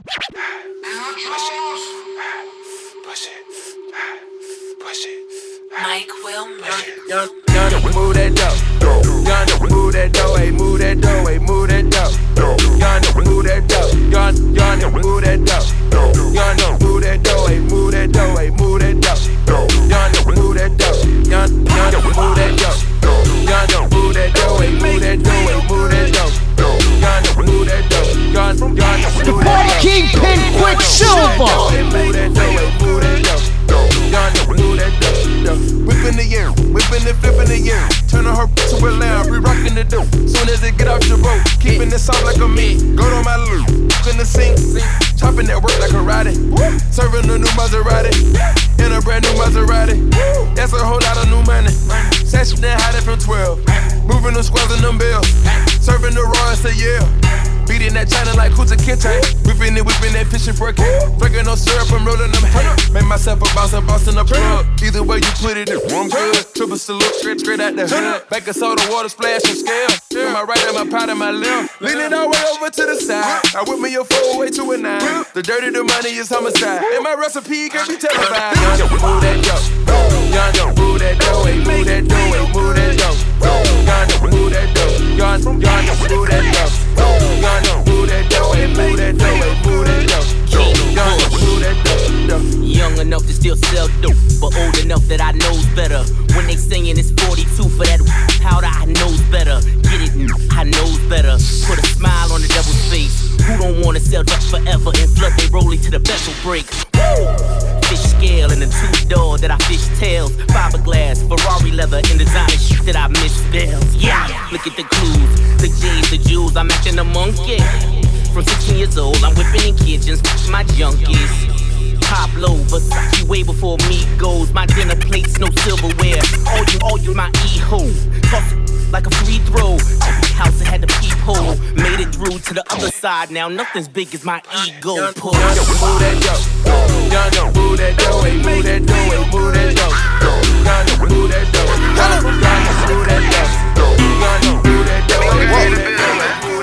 Mike Wilmer. Young, move that dough. Young, move that dough. Hey, move that dough. Hey, move that dough. Young, move that dough. Young, move that dough. Young, move that dough. Hey, move that dough. Hey, move that dough. Young, move that dough. Young, move that dough. Young, move that dough. Hey, move that dough. Hey, move that dough. Young, move that dough. Young, move that dough. The Party Kingpin Quicksilver. Hey, move that dough. Hey, move that dough. Young, move that dough. Whip in the air, whipping and flipping the air. Turning her to a lamb, re-rocking the dough. Soon as it get off your boat, keeping it soft like a meat. Go to my loop, in the sink, chopping that work like a riding. Serving a new Maserati, in a brand new Maserati. That's a whole lot of new money. Session that hiding from 12, moving them squads and them bills. Serving the raw, say yeah. Beating that China like Kuta Kinte. Whipping that fishing for a cat. Drinking no syrup, I'm rolling them hay. Make myself a boss in the plug. Either way you put it, I'm good. Triple salute, straight out the hood. Back of soda, water splash and scale. On my right and my pot and my left. Leaning all the way over to the side. I whip me a 4-way to a 9. The dirty, the money is homicide. And my recipe can be terrified. Young, move that dough. Young, move that dough. Hey, move that dough. Hey, move that dough. Young, move that dough. Young, move that dough. Young, move that dough. Hey, move that dough. Hey, move that dough. Young, move that dough. Young enough to still sell dope, but old enough that I knows better. When they singing it's 42 for that powder, I knows better. Get it, I knows better. Put a smile on the devil's face. Who don't wanna sell drugs forever and flood they rolling to the vessel break? Woo! Fish scale and a 2-door that I fish tails. Fiberglass, Ferrari leather, and designer shit that I misspells. Yeah, look at the clues, the G's, the jewels. I'm acting a monkey. From 16 years old, I'm whipping in kitchens, my junkies. Pablo, Versace way before me goes. My dinner plates, no silverware. All you, my e-ho. Toss it like a free throw. House that had the peephole. Made it through to the other side. Now nothing's big as my ego. Push. Young, move that dough. Young, move that dough. Hey, move that dough. Hey, move that dough. Young, move that dough. Young, move that dough. Young, move that dough. Hey, move that dough.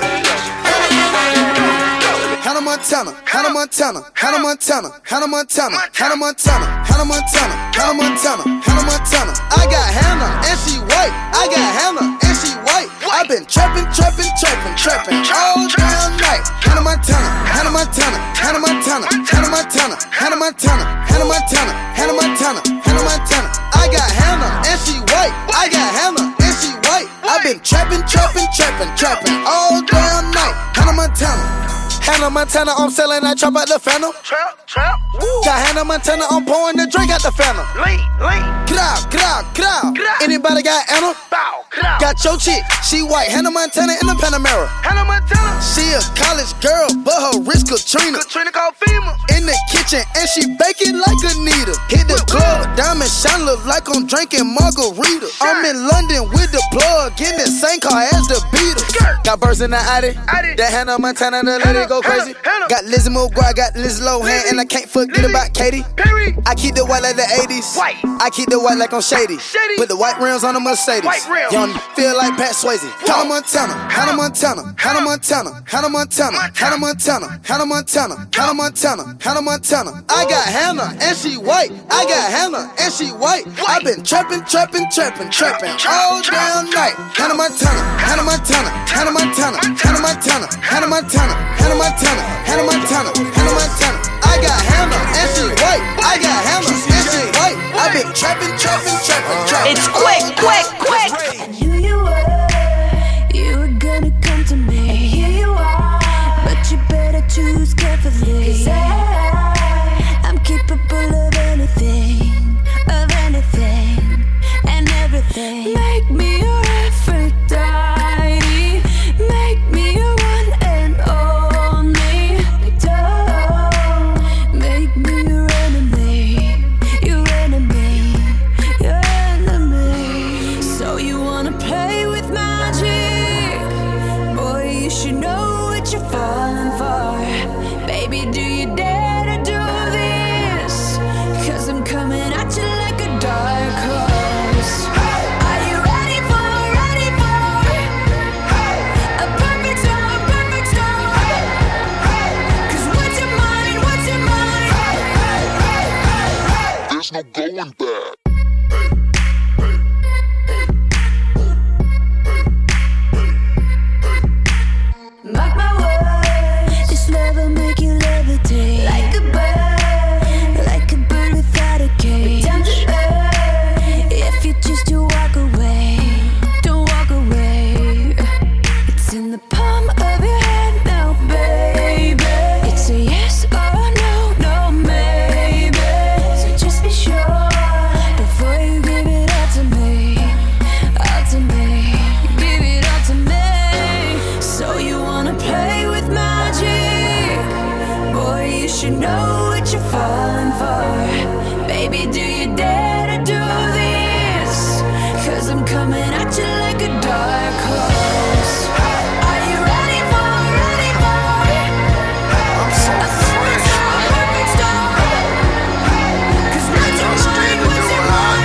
Hannah Montana, Hannah Montana, Hannah Montana, Hannah Montana, Hannah Montana, Hannah Montana, Hannah Montana, Hannah Montana. I got Hannah and she white. I got Hannah and she white. I've been trapping all damn night. Hannah Montana, Hannah Montana, Hannah Montana, Hannah Montana, Hannah Montana, Hannah Montana, Hannah Montana, Hannah Montana. I got Hannah and she white. I got Hannah and she white. I've been trapping all damn night. Hannah Montana. Hannah Montana, I'm selling that trap out the phantom. Trap. Got Hannah Montana, I'm pouring the drink out the phantom. Lean. Crowd. Anybody got Anna? Got your chick, she white. Hannah Montana in the Panamera. Hannah Montana. She a college girl, but her wrist Katrina. Katrina called FEMA. In the kitchen, and she baking like Anita. Hit the club, diamond shine, look like I'm drinking margarita. I'm in London with the plug, in the same car as the Beatles. Got birds in the Addy. That Hannah Montana, the lady go crazy. Got Lizzie McGuire, got Liz Lohan, and I can't forget about Katy. I keep the white like the 80s. I keep the white like I'm shady. Put the white rims on the Mercedes. Young feel like Pat Swayze. Hannah Montana, Hannah Montana, Hannah Montana, Hannah Montana, Hannah Montana, Hannah Montana, Hannah Montana, Hannah Montana. I got Hannah and she white. I got Hannah and she white. I've been trapping all damn night. Hannah Montana, Hannah Montana, Hannah Montana, Hannah Montana, Hannah Montana, Hannah Montana, Hannah Montana, Hannah Montana. I got Hannah and she white. I got Hannah and she white. I've been trapping. It's quick. I knew you were gonna come to me. And here you are, but you better choose carefully. 'Cause I'm capable of anything, and everything. Make me your Aphrodite. Make me your one and only. Don't make me your enemy. So you wanna play with magic? Boy, you should know what you're falling for. Baby, do you dare to do this? 'Cause I'm coming at you like a dark horse. Are you ready for a perfect storm? 'Cause what you there's no going back. Mark my words, this love will make you levitate like a bird without a cage. Down to earth, if you choose to walk away, don't walk away. It's in the palm of your hand now, baby. It's a yes or no, no maybe. So just be sure before you give it all to me, all to me. Give it all to me. So you wanna play with magic? Boy, you should know what you're falling for. Baby, do you dare to do this? 'Cause I'm coming at you like a dark horse. Are you ready for it? I'm so fresh. Perfect storm. 'Cause what's in mine, what's in mine?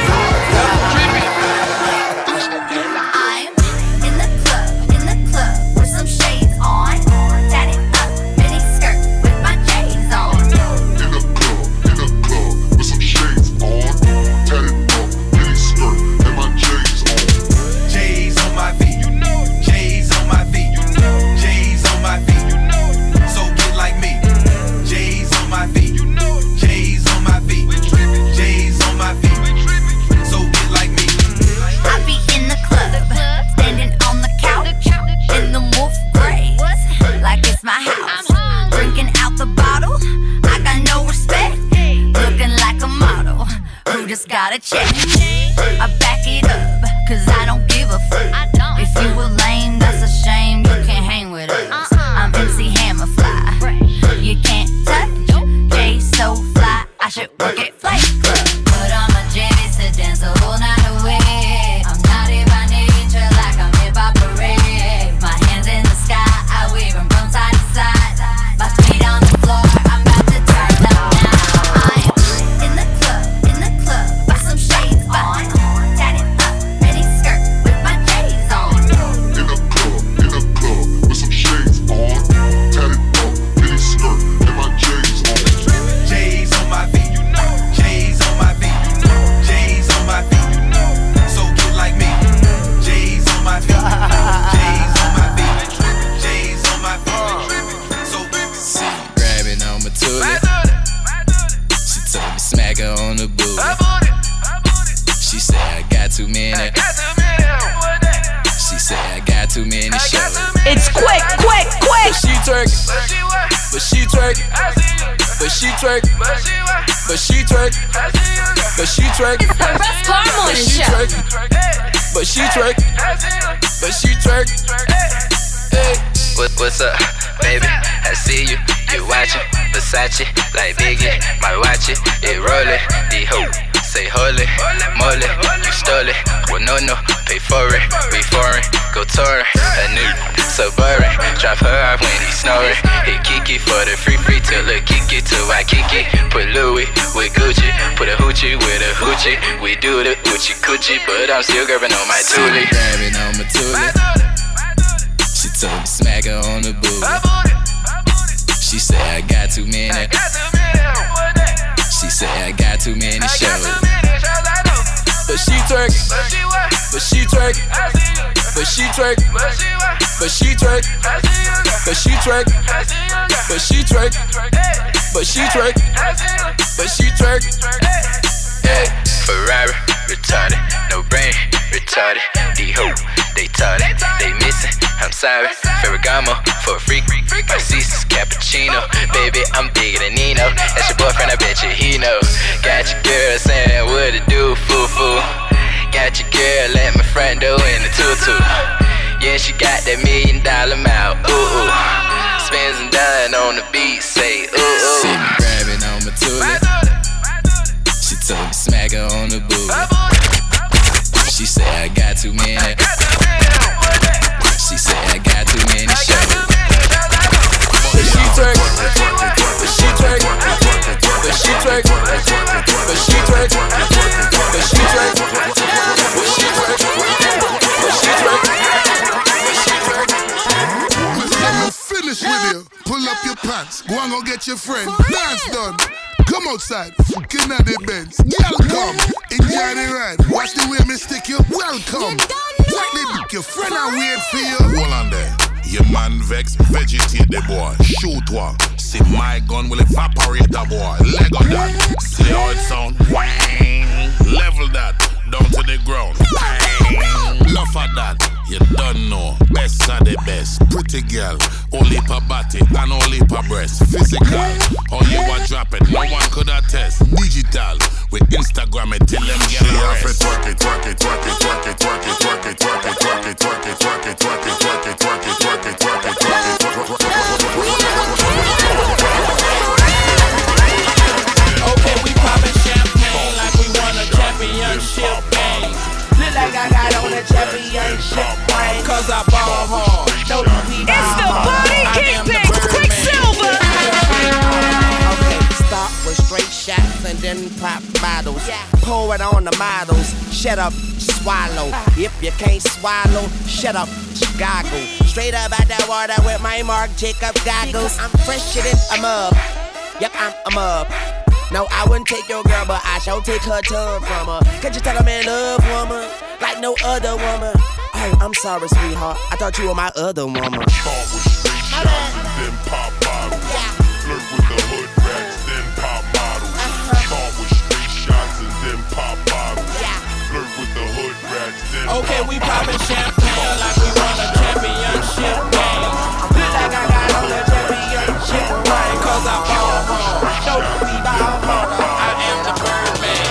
I'm in the club with some shades on. Tatted up, mini skirt with my J's on. In the club with some shades on. Tatted up, mini skirt, and my J's on. J's on my feet, you know. J's on my feet, you know. J's on my feet, you know. So get like me. J's on my feet, you know. J's on my feet. J's on my feet. So get like me. I be in the club, standing on the couch, in the wolf gray, like it's my house. Drinking out the bottle, I got no respect. Looking like a model, who just got a check. I back it up, 'cause I don't give a fuck. If you were lame, that's a shame, you can't hang with us. I'm MC Hammer Fly, you can't touch. Jay so fly, I should work at Flight Club. Put on my jammies to dance the whole night away. I'm naughty by nature, like I'm hip-hop parade. My hands in the sky, I wave them from side to side. My feet on the floor, I'm about to turn up now. I'm in the club, with some shades on. Tatted up, mini skirt with my J's on. In the club with some shades on. Tatted up, mini skirt, and my J's on. J's on my feet, you know. J's on my feet, you know. J's on my feet, you know. So get like me. J's on my feet. J's on my feet. J's on my feet. So Grabbing on my toolie. She told me smack her on the booty. She said I got too many. She said I got too many shows. It's quick. But she twerking. But she twerking. But she twerking. But she twerking. But she twerking. Russ Clark But Morning she Show. twerking. But she twerking. But she twerking. Hey. What's up, baby? I see you, you watching Versace, like Biggie, might watch it, it rollin', the hoe, say holy, moly, you stole it, well no, pay for it, we foreign, go touring, a new Suburban, drop her off when he snoring, hit Kiki for the free till the Kiki to Waikiki, put Louis with Gucci, put a hoochie with a hoochie, we do the hoochie coochie, but I'm still grabbing on my toolie. Grabbing on my toolie. She told me smack her on the booty. She said I got too many. She said I got too many shows. But she twerking. But she twerking. But she twerking. But she twerking. But she twerking. But she twerking. But she twerking. But she twerking. Hey, Ferrari, retarded, no brain, retarded. D-ho, they tarded, they missing. I'm sorry, Ferragamo for a freak. My sister's cappuccino, baby, I'm bigger than Nino. That's your boyfriend, I bet you he know. Got your girl saying what to do, foo-foo. Got your girl at my front door in the tutu. Yeah, she got that $1 million mouth, ooh. Spins and done on the beat, say ooh. See me grabbing on my toolie. She told me smack her on the booty. She said I got too many. She said I got too many shows. But she twerking. But she twerking. But she twerking. But she twerking. But she twerking. But she twerking. But she twerking. When you finish with you, pull up your pants, go and go get your friend. Dance done. Come outside, fucking at the Benz. Girl, come, enjoy the ride. Watch the way me stick you. Welcome. What the dick, your friend I wait for you. Hold on there. Your man vex, vegetate the boy. Shoot one. See my gun will evaporate the boy. Leg on that. See how it sound? Wang. Level that. Down to the ground. Bang. Love at that. You don't know. Best are the best. Pretty girl. Only per body and only per breast. Physical. How you a drop it. No one could attest. Digital. With Instagram it till them get arrested. Twerk it, twerk it, twerk it, twerk it, twerk it, twerk it, twerk it, twerk it, twerk it, twerk it, twerk it, twerk it, twerk it, twerk it, twerk it, twerk it, twerk it. Okay, we poppin' champagne like we won a championship game. Look like I got on a championship ring. Cause I ball hard. It's the Body Kingpin, Quicksilver. Okay, start with straight shots and then pop bottles. Pour it on the models. Shut up, swallow. If you can't swallow, shut up, goggle. Straight up out that water with my Marc Jacobs goggles. I'm fresher than a mug. Yep, I'm up. No, I wouldn't take your girl, but I shall take her tongue from her. Can't you tell I'm in love, woman? Like no other woman. Oh, I'm sorry, sweetheart. I thought you were my other woman. Start with straight shots and then pop bottles. Flirt with the hood rats, then pop bottles. Start with straight shots and then pop bottles. Flirt with the hood rats, then okay, we poppin' champagne like we won a championship game. Look like I got on a championship ring. Cause I ball hard. Don't be ball hard. I am the Birdman.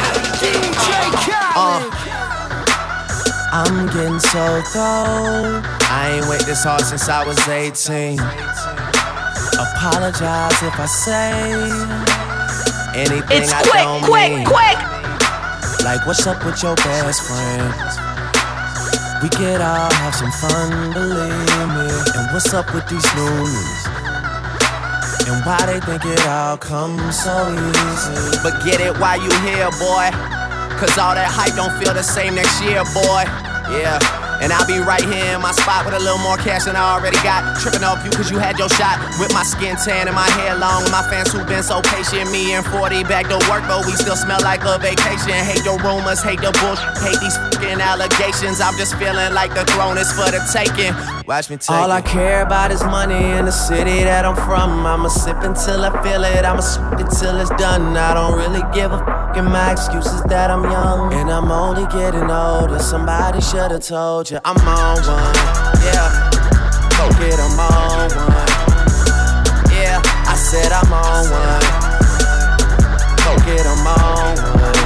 I'm getting so cold. I ain't wait this hard since I was 18. Apologize if I say anything It's I quick, don't quick, mean. quick. Like what's up with your best friend? We could all have some fun, believe me. And what's up with these loonies? And why they think it all comes so easy? But get it while you here, boy. Cause all that hype don't feel the same next year, boy. Yeah, and I'll be right here in my spot with a little more cash than I already got. Tripping off you cause you had your shot. With my skin tan and my hair long. And my fans who been so patient. Me and 40 back to work, but we still smell like a vacation. Hate the rumors, hate the bullshit, hate these fucking allegations. I'm just feeling like the throne is for the taking. Watch me take all I care about is money in the city that I'm from. I'ma sip until I feel it, I'ma sip it till it's done. I don't really give a fuck, and my excuse is that I'm young. And I'm only getting older, somebody should've told you I'm on one, yeah. Go get 'em on one. Yeah, I said I'm on one. Go get 'em on one.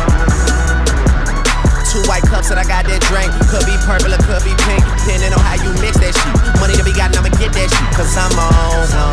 2 white cups that I got that drink. Could be purple or could be pink, depending on how you mix that shit. Money to be gotten, I'ma get that shit. Cause I'm on one.